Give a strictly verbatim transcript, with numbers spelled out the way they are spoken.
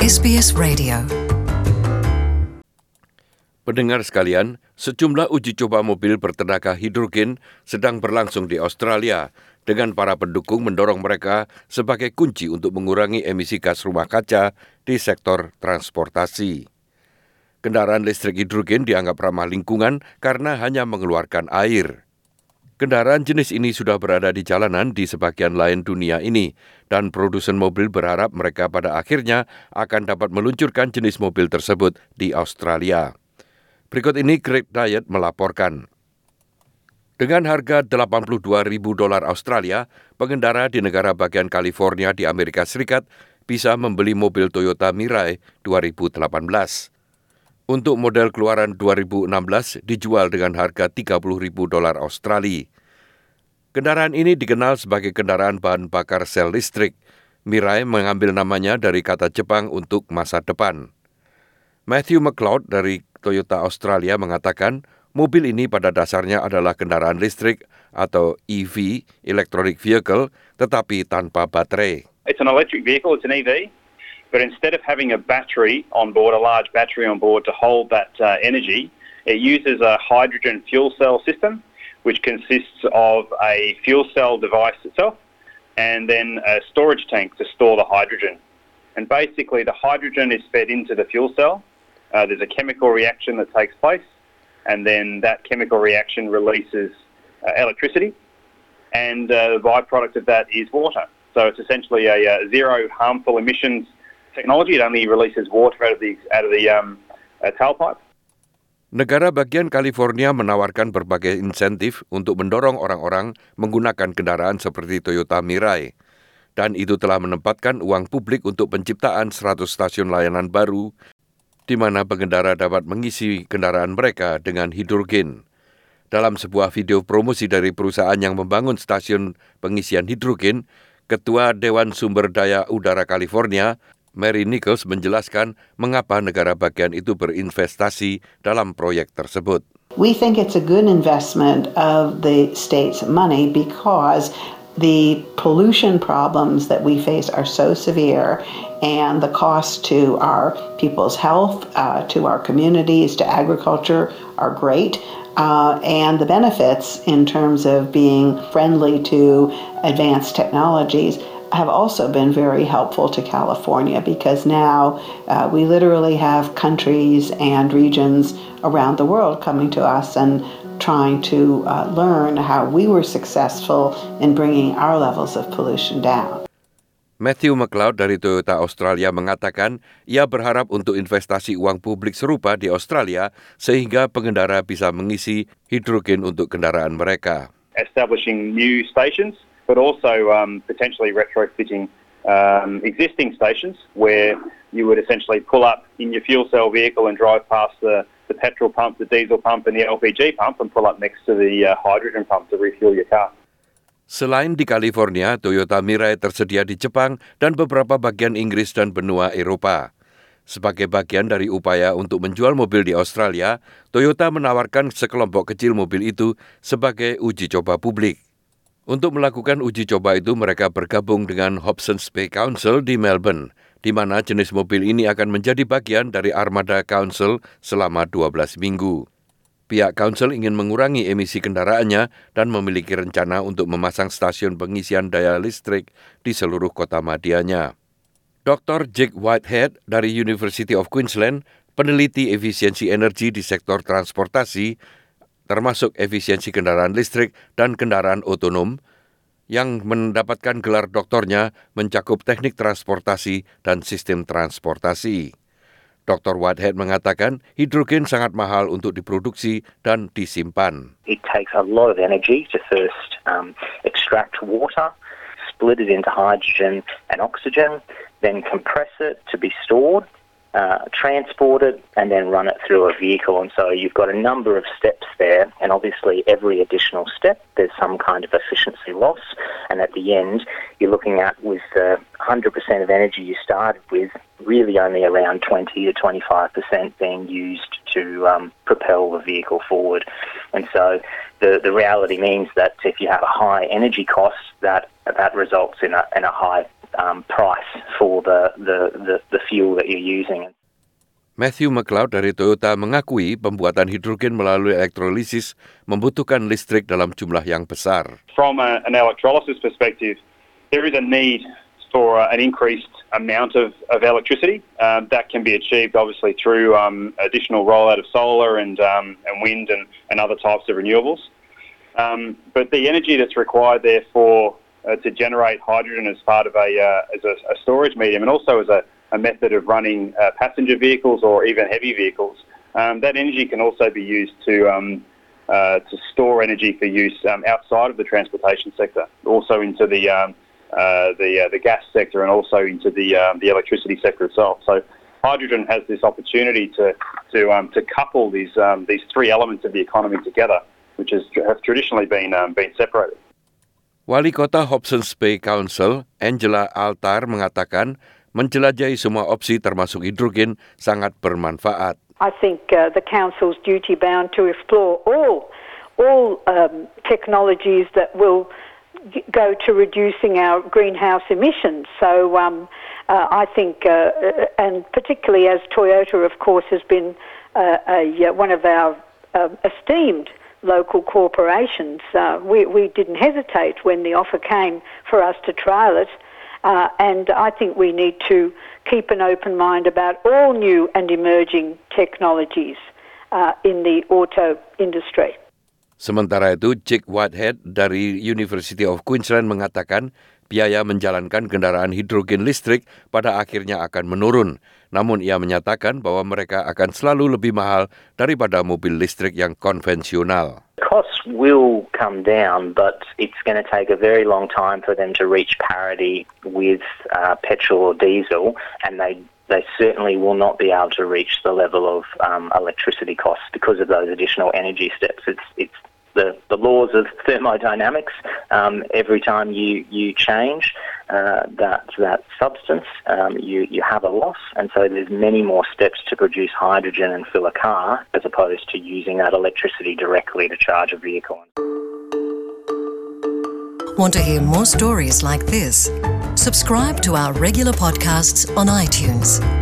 S B S Radio. Pendengar sekalian, sejumlah uji coba mobil bertenaga hidrogen sedang berlangsung di Australia dengan para pendukung mendorong mereka sebagai kunci untuk mengurangi emisi gas rumah kaca di sektor transportasi. Kendaraan listrik hidrogen dianggap ramah lingkungan karena hanya mengeluarkan air. Kendaraan jenis ini sudah berada di jalanan di sebagian lain dunia ini, dan produsen mobil berharap mereka pada akhirnya akan dapat meluncurkan jenis mobil tersebut di Australia. Berikut ini Greg Diet melaporkan. Dengan harga delapan puluh dua ribu dolar Australia, pengendara di negara bagian California di Amerika Serikat bisa membeli mobil Toyota Mirai dua ribu delapan belas. Untuk model keluaran dua ribu enam belas dijual dengan harga tiga puluh ribu dolar Australia. Kendaraan ini dikenal sebagai kendaraan bahan bakar sel listrik. Mirai mengambil namanya dari kata Jepang untuk masa depan. Matthew McLeod dari Toyota Australia mengatakan mobil ini pada dasarnya adalah kendaraan listrik atau E V, electronic vehicle, tetapi tanpa baterai. It's an electric vehicle, it's an E V. But instead of having a battery on board, a large battery on board to hold that uh, energy, it uses a hydrogen fuel cell system, which consists of a fuel cell device itself and then a storage tank to store the hydrogen. And basically the hydrogen is fed into the fuel cell. Uh, there's a chemical reaction that takes place, and then that chemical reaction releases uh, electricity, and uh, the byproduct of that is water. So it's essentially a, a zero harmful emissions technology. It only releases water out of the out of the um, uh, tailpipe. Negara bagian California menawarkan berbagai insentif untuk mendorong orang-orang menggunakan kendaraan seperti Toyota Mirai, dan itu telah menempatkan uang publik untuk penciptaan seratus stasiun layanan baru di mana pengendara dapat mengisi kendaraan mereka dengan hidrogen. Dalam sebuah video promosi dari perusahaan yang membangun stasiun pengisian hidrogen, Ketua Dewan Sumber Daya Udara California, Mary Nichols, menjelaskan mengapa negara bagian itu berinvestasi dalam proyek tersebut. We think it's a good investment of the state's money because the pollution problems that we face are so severe, and the cost to our people's health, uh, to our communities, to agriculture are great. Uh, and the benefits in terms of being friendly to advanced technologies have also been very helpful to California, because now uh, we literally have countries and regions around the world coming to us and trying to uh, learn how we were successful in bringing our levels of pollution down. Matthew McLeod dari Toyota Australia mengatakan ia berharap untuk investasi uang publik serupa di Australia sehingga pengendara bisa mengisi hidrogen untuk kendaraan mereka. Establishing new stations, but also um, potentially retrofitting um, existing stations where you would essentially pull up in your fuel cell vehicle and drive past the, the petrol pump, the diesel pump and the L P G pump and pull up next to the uh, hydrogen pump to refuel your car. Selain di California, Toyota Mirai tersedia di Jepang dan beberapa bagian Inggris dan benua Eropa. Sebagai bagian dari upaya untuk menjual mobil di Australia, Toyota menawarkan sekelompok kecil mobil itu sebagai uji coba publik. Untuk melakukan uji coba itu, mereka bergabung dengan Hobsons Bay Council di Melbourne, di mana jenis mobil ini akan menjadi bagian dari armada Council selama dua belas minggu. Pihak Council ingin mengurangi emisi kendaraannya dan memiliki rencana untuk memasang stasiun pengisian daya listrik di seluruh kota madianya. Doktor Jake Whitehead dari University of Queensland, peneliti efisiensi energi di sektor transportasi, termasuk efisiensi kendaraan listrik dan kendaraan otonom, yang mendapatkan gelar doktornya mencakup teknik transportasi dan sistem transportasi. Doktor Whitehead mengatakan hidrogen sangat mahal untuk diproduksi dan disimpan. It takes a lot of energy to first um, extract water, split it into hydrogen and oxygen, then compress it to be stored, uh, transport it, and then run it through a vehicle. And so you've got a number of steps there, and obviously every additional step there's some kind of efficiency loss, and at the end you're looking at with uh, one hundred percent of energy you started with, really only around twenty to twenty-five percent being used to um, propel the vehicle forward. And so the, the reality means that if you have a high energy cost, that that results in a, in a high um, price for the, the, the, the fuel that you're using. Matthew McLeod dari Toyota mengakui pembuatan hidrogen melalui elektrolisis membutuhkan listrik dalam jumlah yang besar. From a, an electrolysis perspective, there is a need for uh, an increased amount of, of electricity. Um, that can be achieved obviously through um, additional rollout of solar and, um, and wind and, and other types of renewables. Um, but the energy that's required there for uh, to generate hydrogen as part of a, uh, as a, a storage medium and also as a a method of running uh, passenger vehicles or even heavy vehicles. Um, that energy can also be used to um, uh, to store energy for use um, outside of the transportation sector, also into the um, uh, the uh, the gas sector and also into the um, the electricity sector itself. So hydrogen has this opportunity to to um, to couple these um, these three elements of the economy together, which has have traditionally been um, been separated. Wali Kota Hobsons Bay Council, Angela Altar, mengatakan menjelajahi semua opsi termasuk hidrogen sangat bermanfaat. I think uh, the council's duty bound to explore all all um, technologies that will g- go to reducing our greenhouse emissions. So um, uh, I think, uh, and particularly as Toyota, of course, has been uh, a, one of our uh, esteemed local corporations, uh, we, we didn't hesitate when the offer came for us to trial it. Uh, and I think we need to keep an open mind about all new and emerging technologies uh, in the auto industry. Sementara itu, Jake Whitehead dari University of Queensland mengatakan biaya menjalankan kendaraan hidrogen listrik pada akhirnya akan menurun. Namun ia menyatakan bahwa mereka akan selalu lebih mahal daripada mobil listrik yang konvensional. Costs will come down, but it's going to take a very long time for them to reach parity with uh, petrol or diesel, and they they certainly will not be able to reach the level of um, electricity costs because of those additional energy steps. It's it's the, the laws of thermodynamics. Um, every time you you change uh, that that substance, um, you you have a loss, and so there's many more steps to produce hydrogen and fill a car as opposed to using that electricity directly to charge a vehicle. Want to hear more stories like this? Subscribe to our regular podcasts on iTunes.